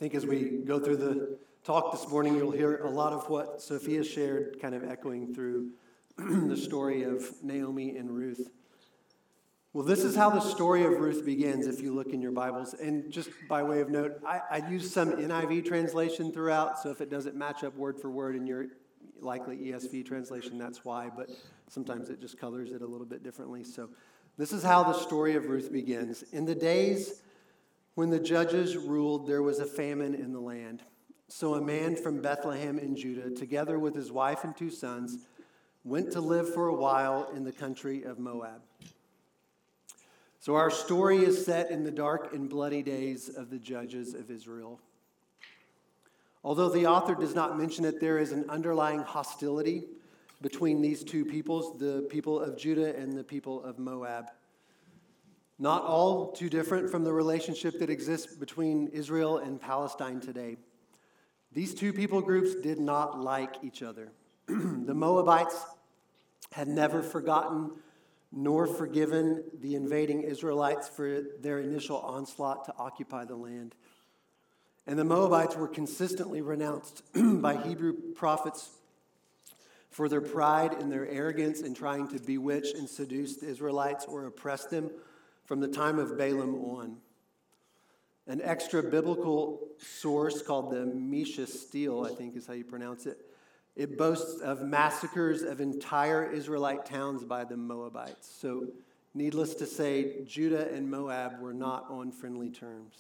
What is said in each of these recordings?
think as we go through the talk this morning, you'll hear a lot of what Sophia shared, kind of echoing through the story of Naomi and Ruth. Well, this is how the story of Ruth begins if you look in your Bibles. And just by way of note, I use some NIV translation throughout, so if it doesn't match up word for word in your likely ESV translation, that's why. But sometimes it just colors it a little bit differently. So this is how the story of Ruth begins. In the days when the judges ruled, there was a famine in the land. So a man from Bethlehem in Judah, together with his wife and 2 sons, went to live for a while in the country of Moab. So our story is set in the dark and bloody days of the judges of Israel. Although the author does not mention it, there is an underlying hostility between these two peoples, the people of Judah and the people of Moab. Not all too different from the relationship that exists between Israel and Palestine today. These two people groups did not like each other. The Moabites had never forgotten nor forgiven the invading Israelites for their initial onslaught to occupy the land. And the Moabites were consistently renounced by Hebrew prophets for their pride and their arrogance in trying to bewitch and seduce the Israelites or oppress them from the time of Balaam on. An extra biblical source called the Mesha Stele, I think is how you pronounce it, it boasts of massacres of entire Israelite towns by the Moabites. So, needless to say, Judah and Moab were not on friendly terms.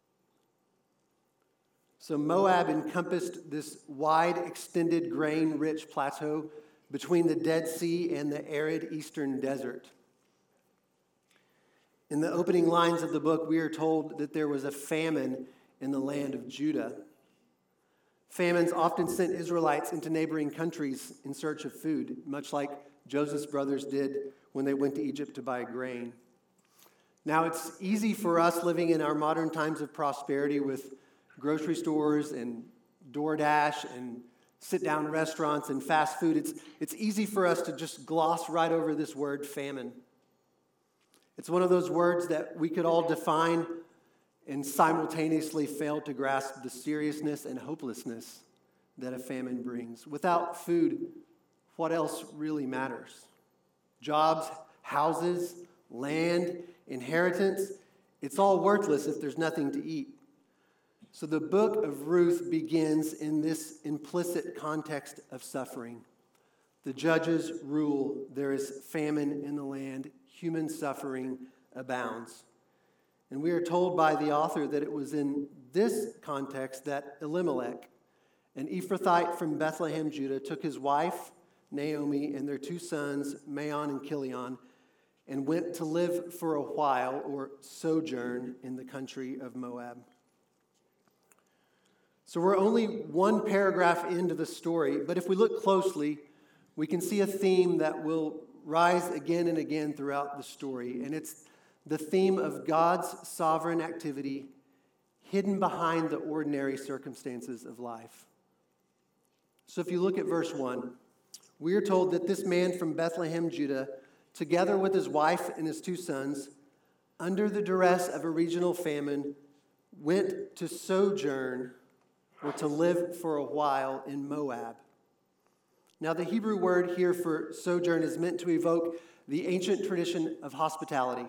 So Moab encompassed this wide, extended, grain-rich plateau between the Dead Sea and the arid eastern desert. In the opening lines of the book, we are told that there was a famine in the land of Judah. Famines often sent Israelites into neighboring countries in search of food, much like Joseph's brothers did when they went to Egypt to buy grain. Now, it's easy for us living in our modern times of prosperity with grocery stores and DoorDash and sit-down restaurants and fast food. It's easy for us to just gloss right over this word famine. It's one of those words that we could all define and simultaneously fail to grasp the seriousness and hopelessness that a famine brings. Without food, what else really matters? Jobs, houses, land, inheritance, it's all worthless if there's nothing to eat. So the book of Ruth begins in this implicit context of suffering. The judges rule, there is famine in the land, human suffering abounds. And we are told by the author that it was in this context that Elimelech, an Ephrathite from Bethlehem, Judah, took his wife, Naomi, and their 2 sons, Maon and Chilion, and went to live for a while, or sojourn, in the country of Moab. So we're only one paragraph into the story, but if we look closely, we can see a theme that will rise again and again throughout the story, and it's the theme of God's sovereign activity hidden behind the ordinary circumstances of life. So if you look at verse 1, we are told that this man from Bethlehem, Judah, together with his wife and his 2 sons, under the duress of a regional famine, went to sojourn or to live for a while in Moab. Now, the Hebrew word here for sojourn is meant to evoke the ancient tradition of hospitality.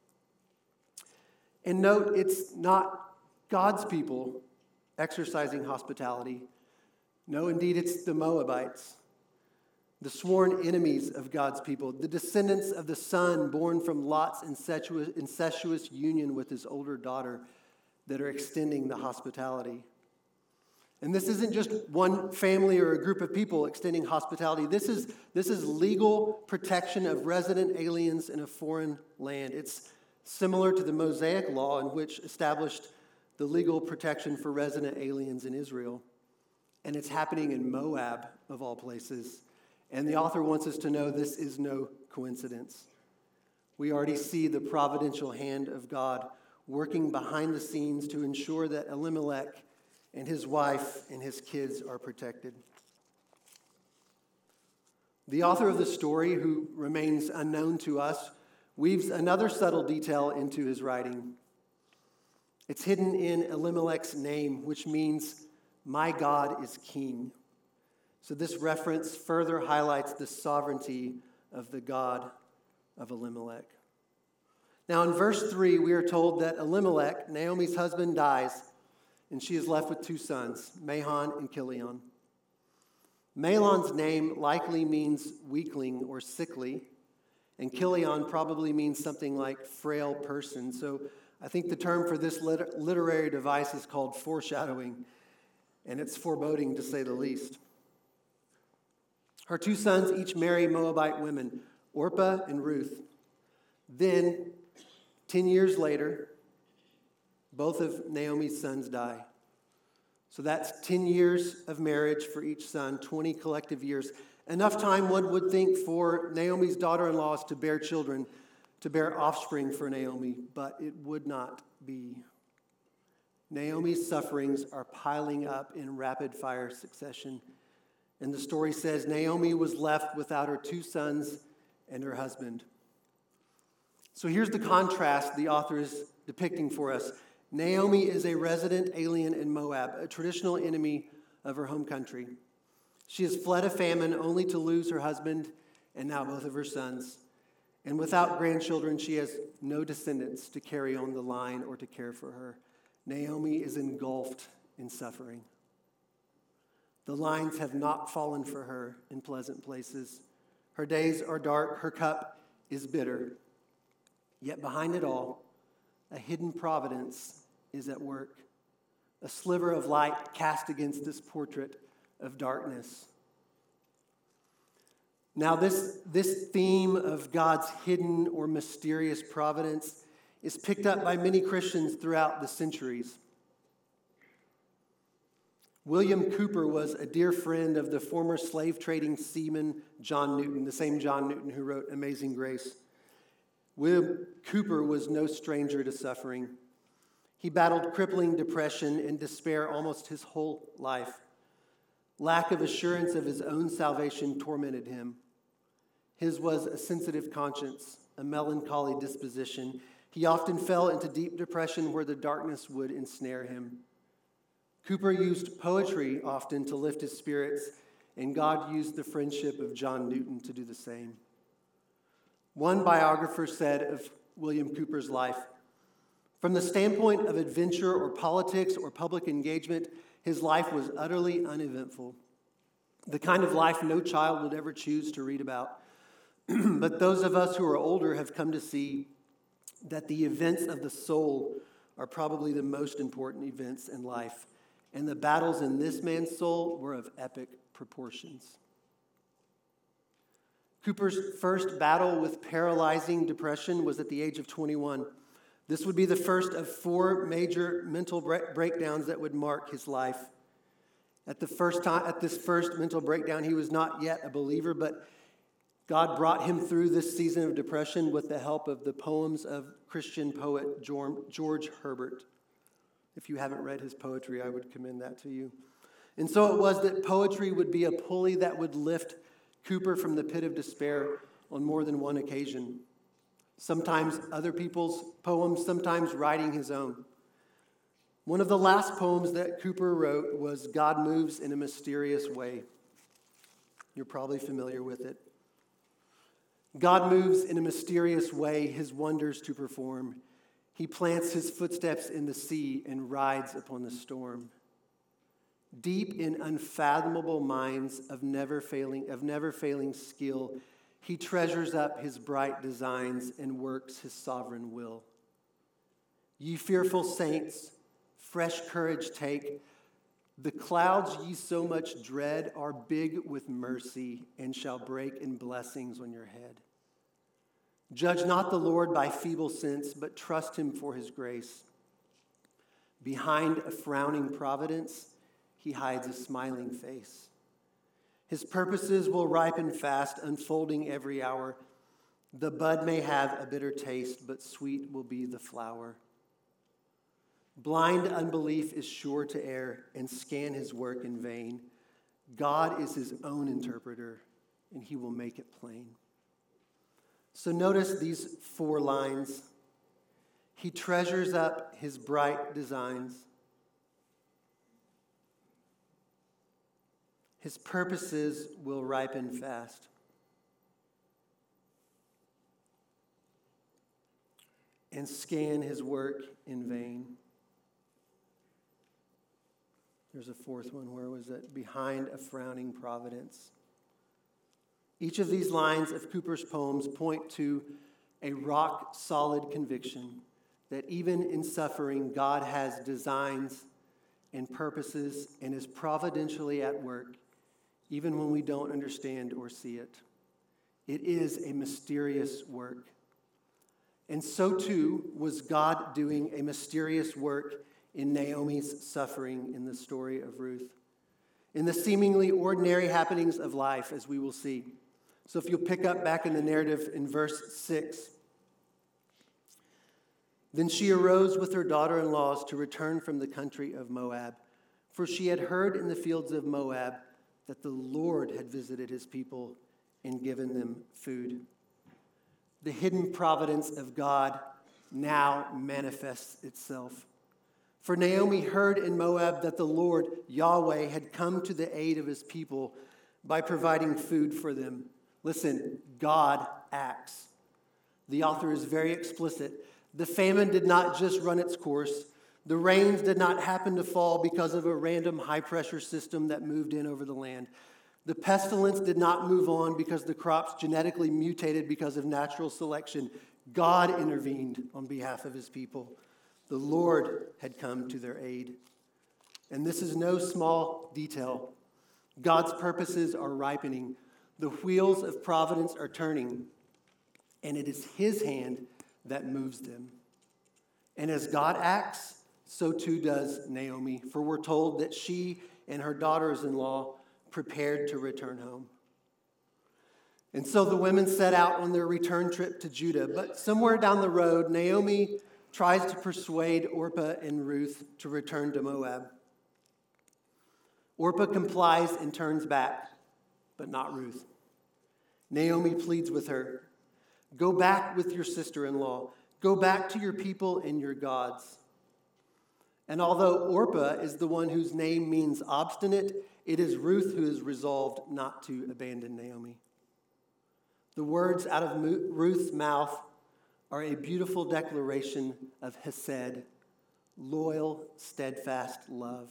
And note, it's not God's people exercising hospitality. No, indeed, it's the Moabites, the sworn enemies of God's people, the descendants of the son born from Lot's incestuous union with his older daughter that are extending the hospitality. And this isn't just one family or a group of people extending hospitality. This is legal protection of resident aliens in a foreign land. It's similar to the Mosaic law in which established the legal protection for resident aliens in Israel. And it's happening in Moab, of all places. And the author wants us to know this is no coincidence. We already see the providential hand of God working behind the scenes to ensure that Elimelech and his wife and his kids are protected. The author of the story, who remains unknown to us, weaves another subtle detail into his writing. It's hidden in Elimelech's name, which means, "My God is king." So this reference further highlights the sovereignty of the God of Elimelech. Now in verse 3, we are told that Elimelech, Naomi's husband, dies, and she is left with two sons, Mahlon and Chilion. Mahlon's name likely means weakling or sickly, and Chilion probably means something like frail person. So I think the term for this literary device is called foreshadowing, and it's foreboding to say the least. Her two sons each marry Moabite women, Orpah and Ruth. Then, 10 years later, both of Naomi's sons die. So that's 10 years of marriage for each son, 20 collective years. Enough time, one would think, for Naomi's daughter-in-laws to bear children, to bear offspring for Naomi, but it would not be. Naomi's sufferings are piling up in rapid-fire succession. And the story says Naomi was left without her two sons and her husband. So here's the contrast the author is depicting for us. Naomi is a resident alien in Moab, a traditional enemy of her home country. She has fled a famine only to lose her husband and now both of her sons. And without grandchildren, she has no descendants to carry on the line or to care for her. Naomi is engulfed in suffering. The lines have not fallen for her in pleasant places. Her days are dark, her cup is bitter. Yet behind it all, a hidden providence is at work, a sliver of light cast against this portrait of darkness. Now, this theme of God's hidden or mysterious providence is picked up by many Christians throughout the centuries. William Cooper was a dear friend of the former slave-trading seaman John Newton, the same John Newton who wrote Amazing Grace. William Cooper was no stranger to suffering. He battled crippling depression and despair almost his whole life. Lack of assurance of his own salvation tormented him. His was a sensitive conscience, a melancholy disposition. He often fell into deep depression where the darkness would ensnare him. Cooper used poetry often to lift his spirits, and God used the friendship of John Newton to do the same. One biographer said of William Cooper's life, "From the standpoint of adventure or politics or public engagement, his life was utterly uneventful. The kind of life no child would ever choose to read about. But those of us who are older have come to see that the events of the soul are probably the most important events in life. And the battles in this man's soul were of epic proportions." Cooper's first battle with paralyzing depression was at the age of 21. This would be the first of 4 major mental breakdowns that would mark his life. At this first mental breakdown, he was not yet a believer, but God brought him through this season of depression with the help of the poems of Christian poet George Herbert. If you haven't read his poetry, I would commend that to you. And so it was that poetry would be a pulley that would lift Cooper from the pit of despair on more than one occasion. Sometimes other people's poems, sometimes writing his own. One of the last poems that Cooper wrote was "God Moves in a Mysterious Way." You're probably familiar with it. God moves in a mysterious way, his wonders to perform. He plants his footsteps in the sea and rides upon the storm. Deep in unfathomable minds of never failing skill, he treasures up his bright designs and works his sovereign will. Ye fearful saints, fresh courage take. The clouds ye so much dread are big with mercy and shall break in blessings on your head. Judge not the Lord by feeble sense, but trust him for his grace. Behind a frowning providence, he hides a smiling face. His purposes will ripen fast, unfolding every hour. The bud may have a bitter taste, but sweet will be the flower. Blind unbelief is sure to err and scan his work in vain. God is his own interpreter, and he will make it plain. So notice these 4 lines. He treasures up his bright designs. His purposes will ripen fast. And scan his work in vain. There's a fourth one. Where was it? Behind a frowning providence. Each of these lines of Cooper's poems point to a rock-solid conviction that even in suffering, God has designs and purposes and is providentially at work, even when we don't understand or see it. It is a mysterious work. And so too was God doing a mysterious work in Naomi's suffering in the story of Ruth, in the seemingly ordinary happenings of life, as we will see. So if you'll pick up back in the narrative in verse 6. Then she arose with her daughter-in-laws to return from the country of Moab, for she had heard in the fields of Moab that the Lord had visited his people and given them food. The hidden providence of God now manifests itself. For Naomi heard in Moab that the Lord, Yahweh, had come to the aid of his people by providing food for them. Listen, God acts. The author is very explicit. The famine did not just run its course. The rains did not happen to fall because of a random high-pressure system that moved in over the land. The pestilence did not move on because the crops genetically mutated because of natural selection. God intervened on behalf of his people. The Lord had come to their aid. And this is no small detail. God's purposes are ripening. The wheels of providence are turning. And it is his hand that moves them. And as God acts, so too does Naomi. For we're told that she and her daughters-in-law prepared to return home. And so the women set out on their return trip to Judah. But somewhere down the road, Naomi tries to persuade Orpah and Ruth to return to Moab. Orpah complies and turns back, but not Ruth. Naomi pleads with her, "Go back with your sister-in-law. Go back to your people and your gods." And although Orpah is the one whose name means obstinate, it is Ruth who is resolved not to abandon Naomi. The words out of Ruth's mouth are a beautiful declaration of hesed, loyal, steadfast love.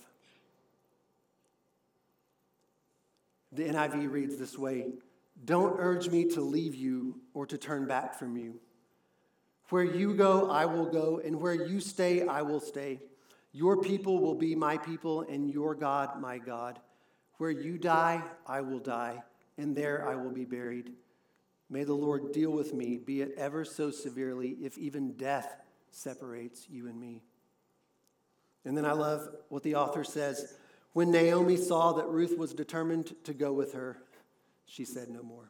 The NIV reads this way, "Don't urge me to leave you or to turn back from you. Where you go, I will go, and where you stay, I will stay. Your people will be my people, and your God, my God. Where you die, I will die, and there I will be buried. May the Lord deal with me, be it ever so severely, if even death separates you and me." And then I love what the author says. When Naomi saw that Ruth was determined to go with her, she said no more.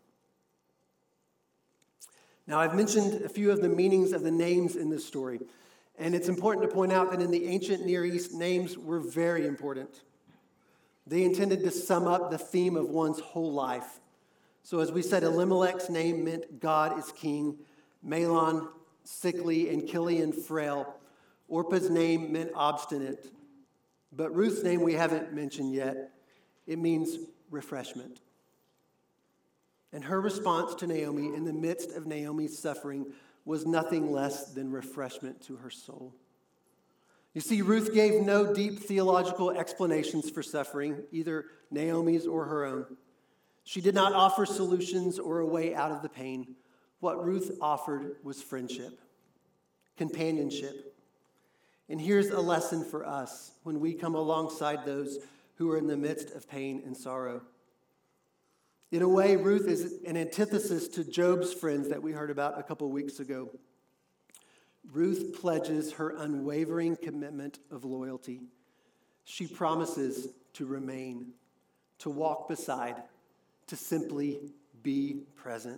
Now, I've mentioned a few of the meanings of the names in this story, and it's important to point out that in the ancient Near East, names were very important. They intended to sum up the theme of one's whole life. So as we said, Elimelech's name meant God is king, Mahlon, sickly, and Chilion, frail. Orpah's name meant obstinate. But Ruth's name we haven't mentioned yet. It means refreshment. And her response to Naomi in the midst of Naomi's suffering was nothing less than refreshment to her soul. You see, Ruth gave no deep theological explanations for suffering, either Naomi's or her own. She did not offer solutions or a way out of the pain. What Ruth offered was friendship, companionship. And here's a lesson for us when we come alongside those who are in the midst of pain and sorrow. In a way, Ruth is an antithesis to Job's friends that we heard about a couple weeks ago. Ruth pledges her unwavering commitment of loyalty. She promises to remain, to walk beside, to simply be present.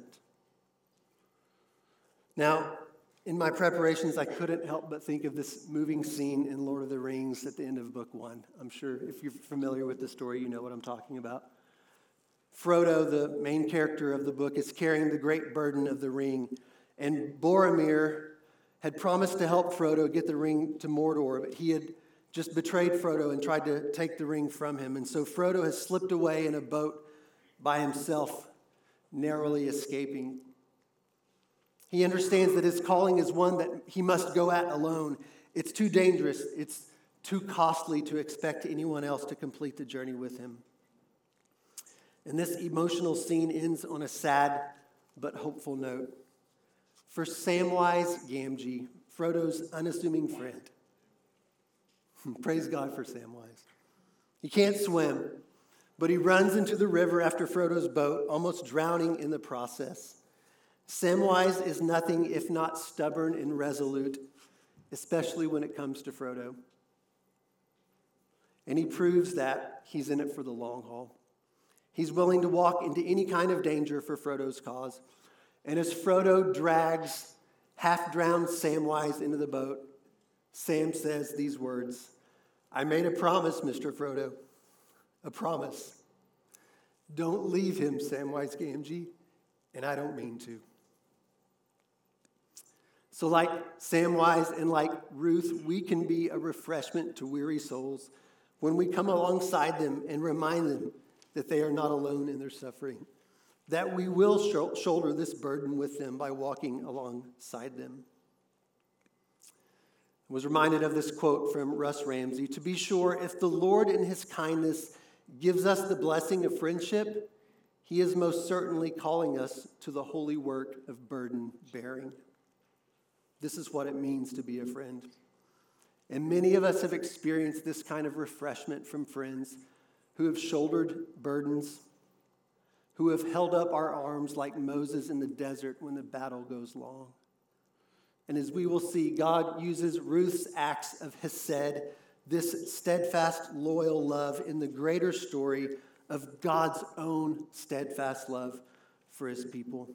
Now, in my preparations, I couldn't help but think of this moving scene in Lord of the Rings at the end of book 1. I'm sure if you're familiar with the story, you know what I'm talking about. Frodo, the main character of the book, is carrying the great burden of the ring, and Boromir had promised to help Frodo get the ring to Mordor, but he had just betrayed Frodo and tried to take the ring from him. And so Frodo has slipped away in a boat by himself, narrowly escaping. He understands that his calling is one that he must go at alone. It's too dangerous. It's too costly to expect anyone else to complete the journey with him. And this emotional scene ends on a sad but hopeful note. For Samwise Gamgee, Frodo's unassuming friend. Praise God for Samwise. He can't swim, but he runs into the river after Frodo's boat, almost drowning in the process. Samwise is nothing if not stubborn and resolute, especially when it comes to Frodo. And he proves that he's in it for the long haul. He's willing to walk into any kind of danger for Frodo's cause. And as Frodo drags half-drowned Samwise into the boat, Sam says these words, "I made a promise, Mr. Frodo, a promise. Don't leave him, Samwise Gamgee, and I don't mean to." So like Samwise and like Ruth, we can be a refreshment to weary souls when we come alongside them and remind them that they are not alone in their suffering, that we will shoulder this burden with them by walking alongside them. I was reminded of this quote from Russ Ramsey: "To be sure, if the Lord in his kindness gives us the blessing of friendship, he is most certainly calling us to the holy work of burden bearing." This is what it means to be a friend. And many of us have experienced this kind of refreshment from friends who have shouldered burdens, who have held up our arms like Moses in the desert when the battle goes long. And as we will see, God uses Ruth's acts of hesed, this steadfast, loyal love, in the greater story of God's own steadfast love for his people.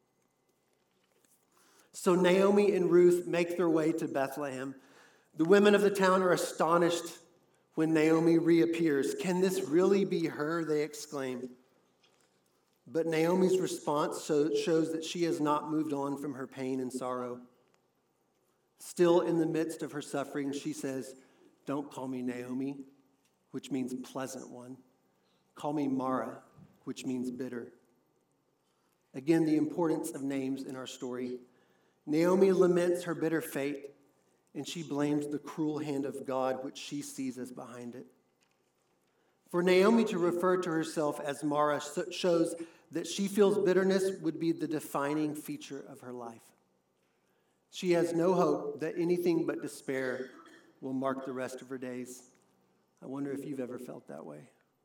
So Naomi and Ruth make their way to Bethlehem. The women of the town are astonished when Naomi reappears. "Can this really be her?" they exclaim. But Naomi's response shows that she has not moved on from her pain and sorrow. Still in the midst of her suffering, she says, "Don't call me Naomi," which means pleasant one. "Call me Mara," which means bitter. Again, the importance of names in our story. Naomi laments her bitter fate, and she blames the cruel hand of God, which she sees as behind it. For Naomi to refer to herself as Mara shows that she feels bitterness would be the defining feature of her life. She has no hope that anything but despair will mark the rest of her days. I wonder if you've ever felt that way.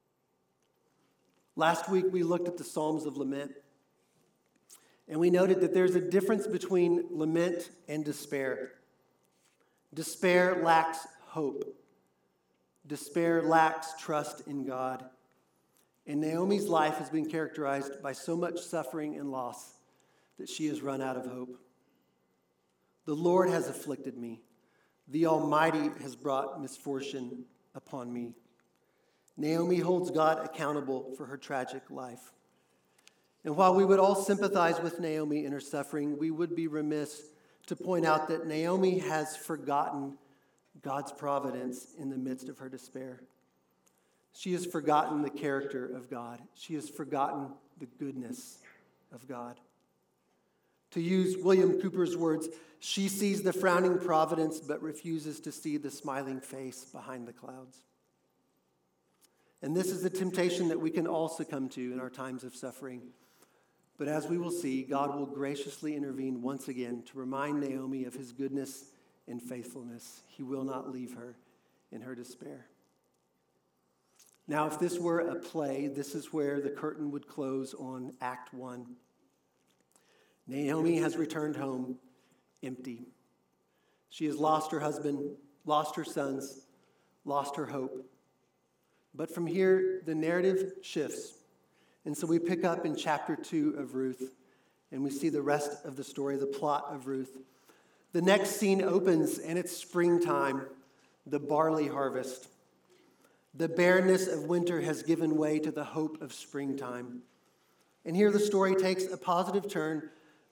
Last week, we looked at the Psalms of Lament, and we noted that there's a difference between lament and despair. Despair lacks hope. Despair lacks trust in God. And Naomi's life has been characterized by so much suffering and loss that she has run out of hope. "The Lord has afflicted me. The Almighty has brought misfortune upon me." Naomi holds God accountable for her tragic life. And while we would all sympathize with Naomi in her suffering, we would be remiss to point out that Naomi has forgotten God's providence in the midst of her despair. She has forgotten the character of God. She has forgotten the goodness of God. To use William Cooper's words, she sees the frowning providence but refuses to see the smiling face behind the clouds. And this is the temptation that we can all succumb to in our times of suffering. But as we will see, God will graciously intervene once again to remind Naomi of his goodness and faithfulness. He will not leave her in her despair. Now, if this were a play, this is where the curtain would close on Act 1. Naomi has returned home empty. She has lost her husband, lost her sons, lost her hope. But from here, the narrative shifts. And so we pick up in chapter 2 of Ruth, and we see the rest of the story, the plot of Ruth. The next scene opens, and it's springtime, the barley harvest. The barrenness of winter has given way to the hope of springtime. And here the story takes a positive turn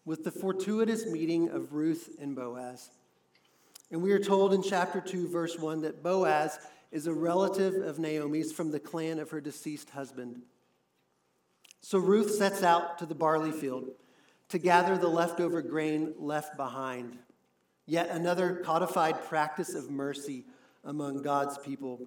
with the fortuitous meeting of Ruth and Boaz. And we are told in chapter 2, verse 1, that Boaz is a relative of Naomi's from the clan of her deceased husband. So Ruth sets out to the barley field to gather the leftover grain left behind. Yet another codified practice of mercy among God's people.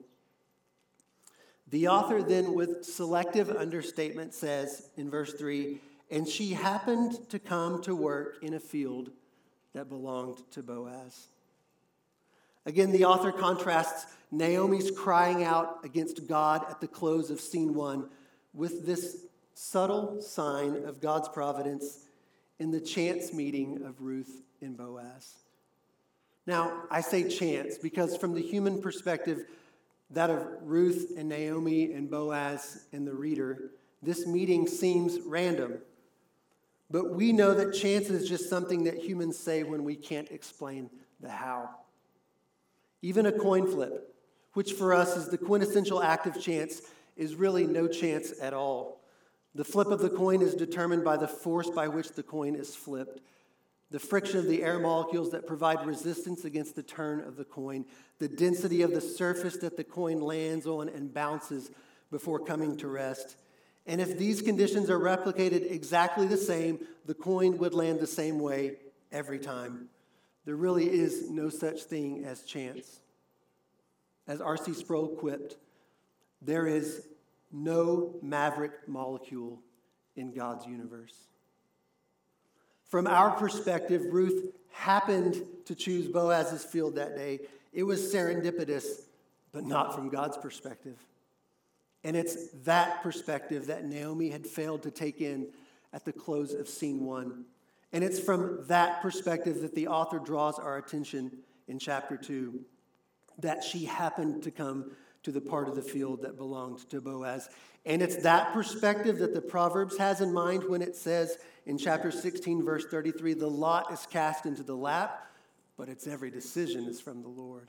The author then, with selective understatement, says in verse 3, and she happened to come to work in a field that belonged to Boaz. Again, the author contrasts Naomi's crying out against God at the close of scene 1 with this subtle sign of God's providence in the chance meeting of Ruth and Boaz. Now, I say chance because from the human perspective, that of Ruth and Naomi and Boaz and the reader, this meeting seems random. But we know that chance is just something that humans say when we can't explain the how. Even a coin flip, which for us is the quintessential act of chance, is really no chance at all. The flip of the coin is determined by the force by which the coin is flipped, the friction of the air molecules that provide resistance against the turn of the coin, the density of the surface that the coin lands on and bounces before coming to rest. And if these conditions are replicated exactly the same, the coin would land the same way every time. There really is no such thing as chance. As R.C. Sproul quipped, there is no maverick molecule in God's universe. From our perspective, Ruth happened to choose Boaz's field that day. It was serendipitous, but not from God's perspective. And it's that perspective that Naomi had failed to take in at the close of scene 1. And it's from that perspective that the author draws our attention in chapter 2, that she happened to come to the part of the field that belonged to Boaz. And it's that perspective that the Proverbs has in mind when it says in chapter 16, verse 33, the lot is cast into the lap, but its every decision is from the Lord.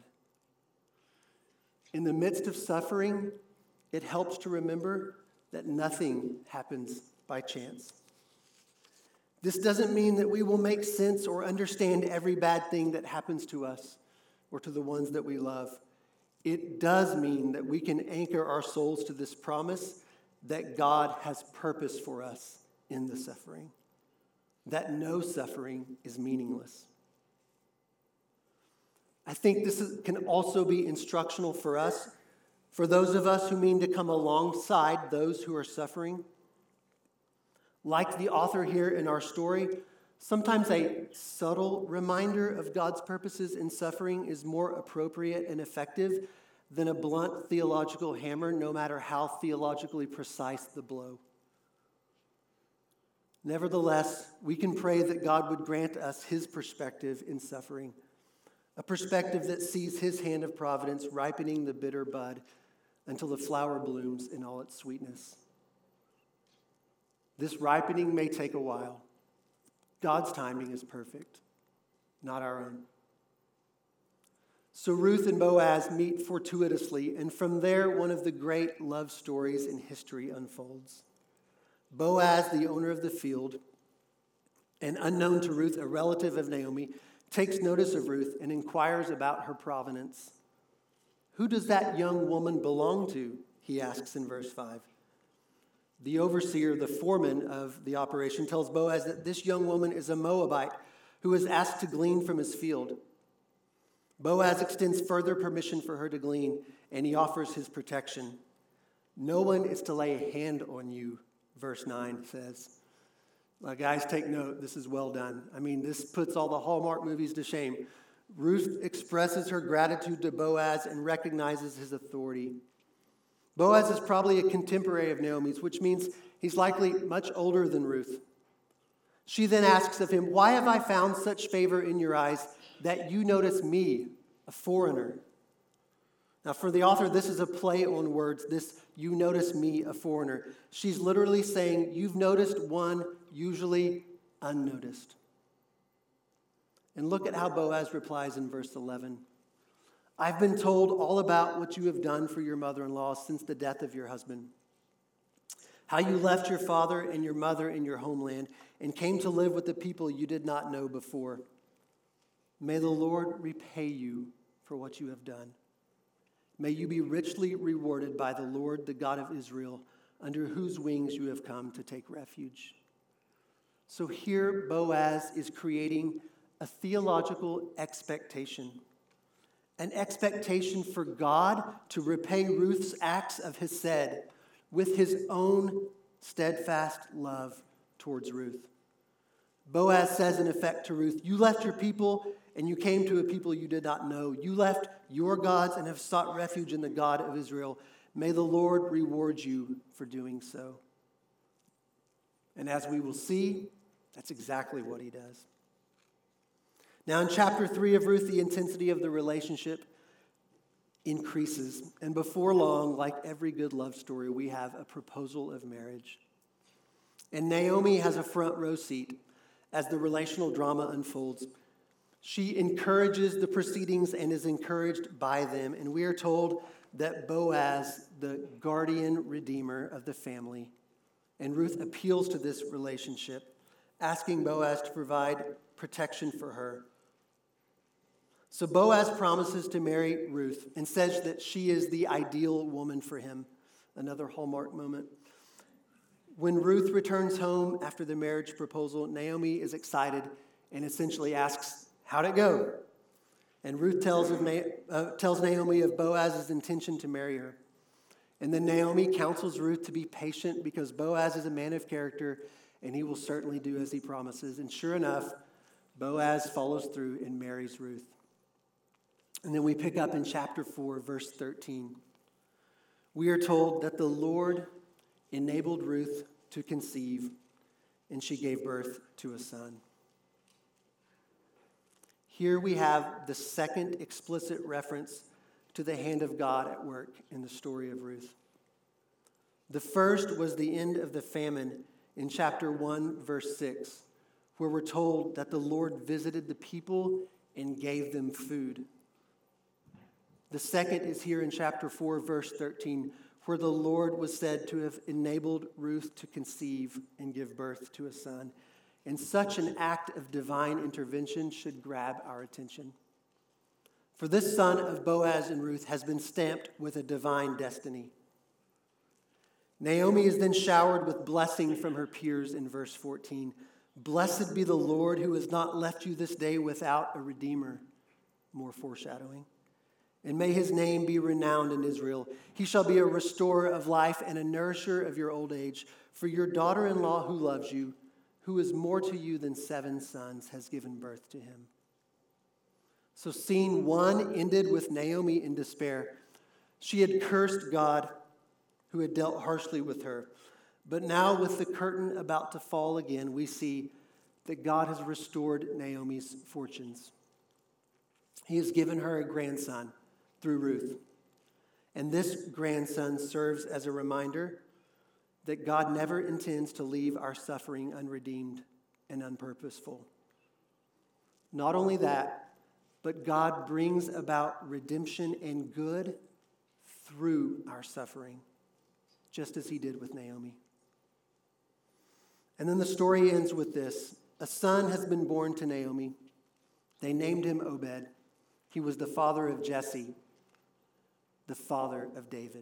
In the midst of suffering, it helps to remember that nothing happens by chance. This doesn't mean that we will make sense or understand every bad thing that happens to us or to the ones that we love. It does mean that we can anchor our souls to this promise that God has purpose for us in the suffering, that no suffering is meaningless. I think can also be instructional for us, for those of us who mean to come alongside those who are suffering. Like the author here in our story, sometimes a subtle reminder of God's purposes in suffering is more appropriate and effective than a blunt theological hammer, no matter how theologically precise the blow. Nevertheless, we can pray that God would grant us his perspective in suffering, a perspective that sees his hand of providence ripening the bitter bud until the flower blooms in all its sweetness. This ripening may take a while. God's timing is perfect, not our own. So Ruth and Boaz meet fortuitously, and from there, one of the great love stories in history unfolds. Boaz, the owner of the field, and unknown to Ruth, a relative of Naomi, takes notice of Ruth and inquires about her provenance. Who does that young woman belong to? He asks in verse 5. The overseer, the foreman of the operation, tells Boaz that this young woman is a Moabite who is asked to glean from his field. Boaz extends further permission for her to glean, and he offers his protection. No one is to lay a hand on you, verse 9 says. Guys, take note. This is well done. I mean, this puts all the Hallmark movies to shame. Ruth expresses her gratitude to Boaz and recognizes his authority. Boaz is probably a contemporary of Naomi's, which means he's likely much older than Ruth. She then asks of him, "Why have I found such favor in your eyes that you notice me, a foreigner?" Now, for the author, this is a play on words, this "you notice me, a foreigner." She's literally saying, you've noticed one usually unnoticed. And look at how Boaz replies in verse 11. "I've been told all about what you have done for your mother-in-law since the death of your husband. how you left your father and your mother and your homeland and came to live with the people you did not know before. May the Lord repay you for what you have done. May you be richly rewarded by the Lord, the God of Israel, under whose wings you have come to take refuge." So here Boaz is creating a theological expectation, an expectation for God to repay Ruth's acts of hesed with his own steadfast love towards Ruth. Boaz says in effect to Ruth, "You left your people and you came to a people you did not know. You left your gods and have sought refuge in the God of Israel. May the Lord reward you for doing so." And as we will see, that's exactly what he does. Now in chapter 3 of Ruth, the intensity of the relationship increases. And before long, like every good love story, we have a proposal of marriage. And Naomi has a front row seat as the relational drama unfolds. She encourages the proceedings and is encouraged by them. And we are told that Boaz, the guardian redeemer of the family, and Ruth appeals to this relationship, asking Boaz to provide protection for her. So Boaz promises to marry Ruth and says that she is the ideal woman for him. Another Hallmark moment. When Ruth returns home after the marriage proposal, Naomi is excited and essentially asks, "How'd it go?" And Ruth tells Naomi of Boaz's intention to marry her. And then Naomi counsels Ruth to be patient because Boaz is a man of character and he will certainly do as he promises. And sure enough, Boaz follows through and marries Ruth. And then we pick up in chapter 4, verse 13. We are told that the Lord enabled Ruth to conceive, and she gave birth to a son. Here we have the second explicit reference to the hand of God at work in the story of Ruth. The first was the end of the famine in chapter 1, verse 6, where we're told that the Lord visited the people and gave them food. The second is here in chapter 4, verse 13, where the Lord was said to have enabled Ruth to conceive and give birth to a son. And such an act of divine intervention should grab our attention. For this son of Boaz and Ruth has been stamped with a divine destiny. Naomi is then showered with blessing from her peers in verse 14. "Blessed be the Lord who has not left you this day without a redeemer." More foreshadowing. "And may his name be renowned in Israel. He shall be a restorer of life and a nourisher of your old age. For your daughter-in-law who loves you, who is more to you than 7 sons, has given birth to him." So scene 1 ended with Naomi in despair. She had cursed God who had dealt harshly with her. But now with the curtain about to fall again, we see that God has restored Naomi's fortunes. He has given her a grandson through Ruth. And this grandson serves as a reminder that God never intends to leave our suffering unredeemed and unpurposeful. Not only that, but God brings about redemption and good through our suffering, just as he did with Naomi. And then the story ends with this. A son has been born to Naomi. They named him Obed. He was the father of Jesse, the father of David.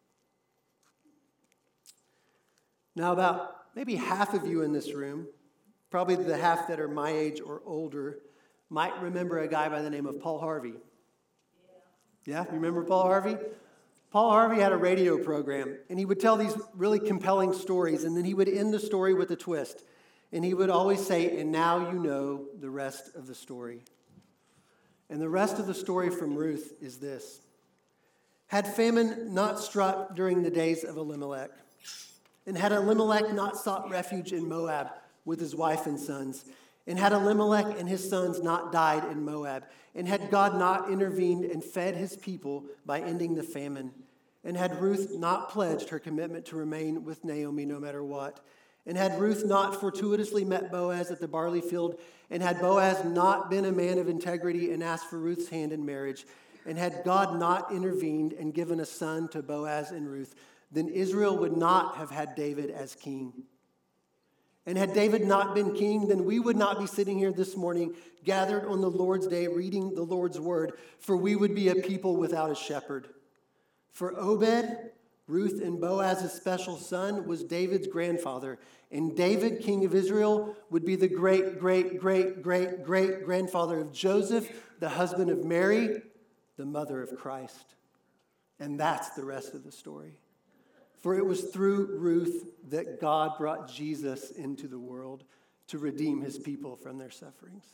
Now, about maybe half of you in this room, probably the half that are my age or older, might remember a guy by the name of Paul Harvey. Yeah, you remember Paul Harvey? Paul Harvey had a radio program, and he would tell these really compelling stories, and then he would end the story with a twist. And he would always say, "And now you know the rest of the story." And the rest of the story from Ruth is this. Had famine not struck during the days of Elimelech, and had Elimelech not sought refuge in Moab with his wife and sons, and had Elimelech and his sons not died in Moab, and had God not intervened and fed his people by ending the famine, and had Ruth not pledged her commitment to remain with Naomi no matter what, and had Ruth not fortuitously met Boaz at the barley field, and had Boaz not been a man of integrity and asked for Ruth's hand in marriage, and had God not intervened and given a son to Boaz and Ruth, then Israel would not have had David as king. And had David not been king, then we would not be sitting here this morning, gathered on the Lord's day, reading the Lord's word, for we would be a people without a shepherd. For Obed, Ruth and Boaz's special son, was David's grandfather, and David, king of Israel, would be the great-great-great-great-great-grandfather of Joseph, the husband of Mary, the mother of Christ. And that's the rest of the story. For it was through Ruth that God brought Jesus into the world to redeem his people from their sufferings.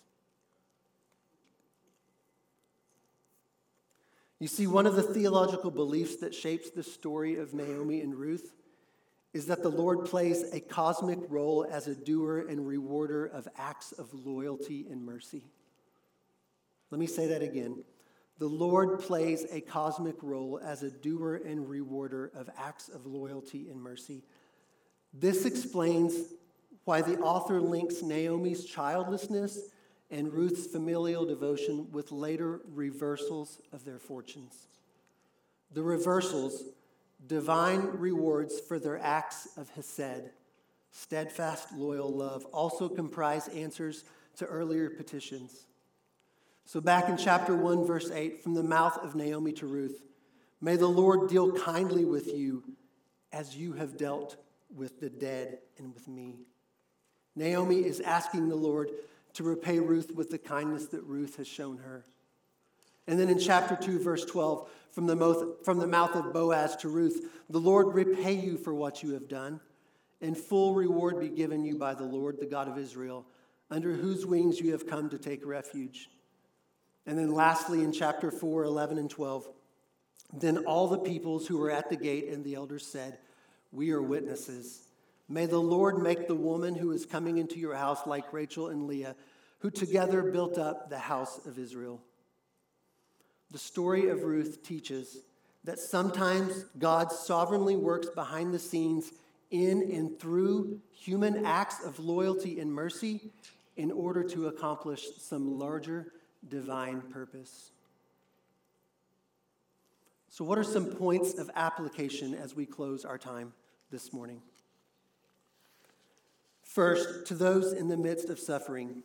You see, one of the theological beliefs that shapes the story of Naomi and Ruth is that the Lord plays a cosmic role as a doer and rewarder of acts of loyalty and mercy. Let me say that again. The Lord plays a cosmic role as a doer and rewarder of acts of loyalty and mercy. This explains why the author links Naomi's childlessness and Ruth's familial devotion with later reversals of their fortunes. The reversals, divine rewards for their acts of hesed, steadfast, loyal love, also comprise answers to earlier petitions. So back in chapter 1, verse 8, from the mouth of Naomi to Ruth, may the Lord deal kindly with you as you have dealt with the dead and with me. Naomi is asking the Lord to repay Ruth with the kindness that Ruth has shown her. And then in chapter 2, verse 12, from the mouth of Boaz to Ruth, the Lord repay you for what you have done, and full reward be given you by the Lord, the God of Israel, under whose wings you have come to take refuge. And then lastly, in chapter 4, 11 and 12, then all the peoples who were at the gate and the elders said, we are witnesses. May the Lord make the woman who is coming into your house like Rachel and Leah, who together built up the house of Israel. The story of Ruth teaches that sometimes God sovereignly works behind the scenes in and through human acts of loyalty and mercy in order to accomplish some larger divine purpose. So what are some points of application as we close our time this morning? First, to those in the midst of suffering,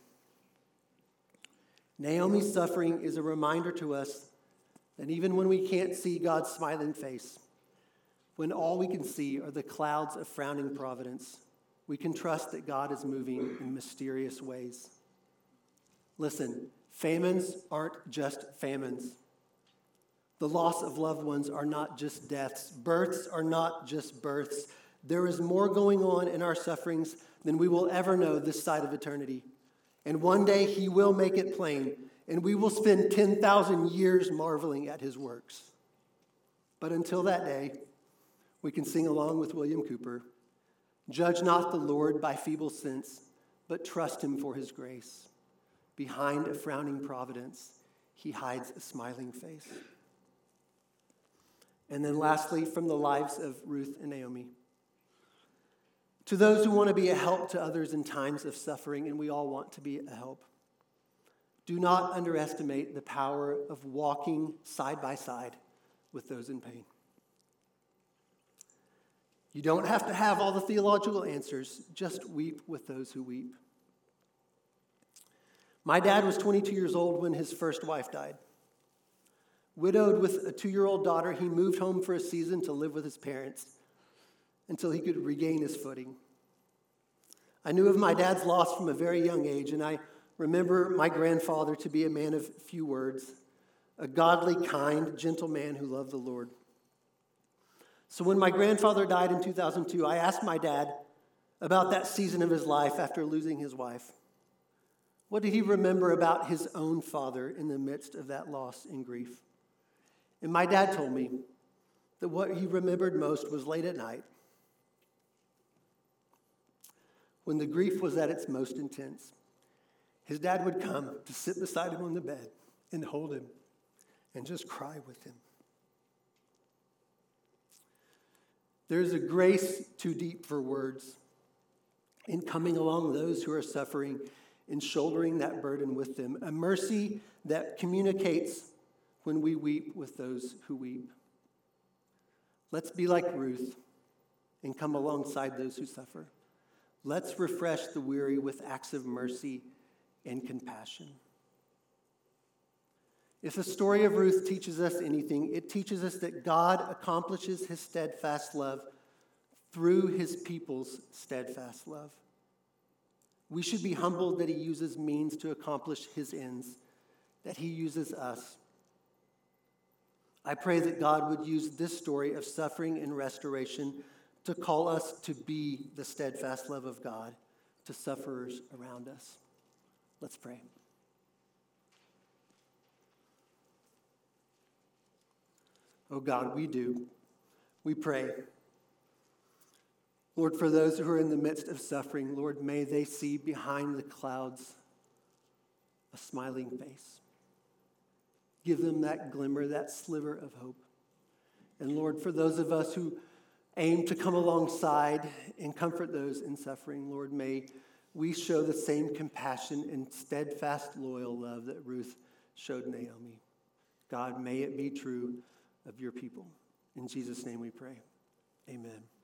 Naomi's suffering is a reminder to us that even when we can't see God's smiling face, when all we can see are the clouds of frowning providence, we can trust that God is moving in mysterious ways. Listen, famines aren't just famines. The loss of loved ones are not just deaths. Births are not just births. There is more going on in our sufferings than we will ever know this side of eternity. And one day he will make it plain, and we will spend 10,000 years marveling at his works. But until that day, we can sing along with William Cooper, judge not the Lord by feeble sense, but trust him for his grace. Behind a frowning providence, he hides a smiling face. And then lastly, from the lives of Ruth and Naomi. To those who want to be a help to others in times of suffering, and we all want to be a help, do not underestimate the power of walking side by side with those in pain. You don't have to have all the theological answers, just weep with those who weep. My dad was 22 years old when his first wife died. Widowed with a 2-year-old daughter, he moved home for a season to live with his parents until he could regain his footing. I knew of my dad's loss from a very young age, and I remember my grandfather to be a man of few words, a godly, kind, gentle man who loved the Lord. So when my grandfather died in 2002, I asked my dad about that season of his life after losing his wife. What did he remember about his own father in the midst of that loss and grief? And my dad told me that what he remembered most was late at night, when the grief was at its most intense. His dad would come to sit beside him on the bed and hold him and just cry with him. There is a grace too deep for words in coming along those who are suffering and shouldering that burden with them, a mercy that communicates when we weep with those who weep. Let's be like Ruth and come alongside those who suffer. Let's refresh the weary with acts of mercy and compassion. If the story of Ruth teaches us anything, it teaches us that God accomplishes his steadfast love through his people's steadfast love. We should be humbled that he uses means to accomplish his ends, that he uses us. I pray that God would use this story of suffering and restoration to call us to be the steadfast love of God to sufferers around us. Let's pray. Oh God, we pray. Lord, for those who are in the midst of suffering, Lord, may they see behind the clouds a smiling face. Give them that glimmer, that sliver of hope. And Lord, for those of us who aim to come alongside and comfort those in suffering, Lord, may we show the same compassion and steadfast, loyal love that Ruth showed Naomi. God, may it be true of your people. In Jesus' name we pray. Amen.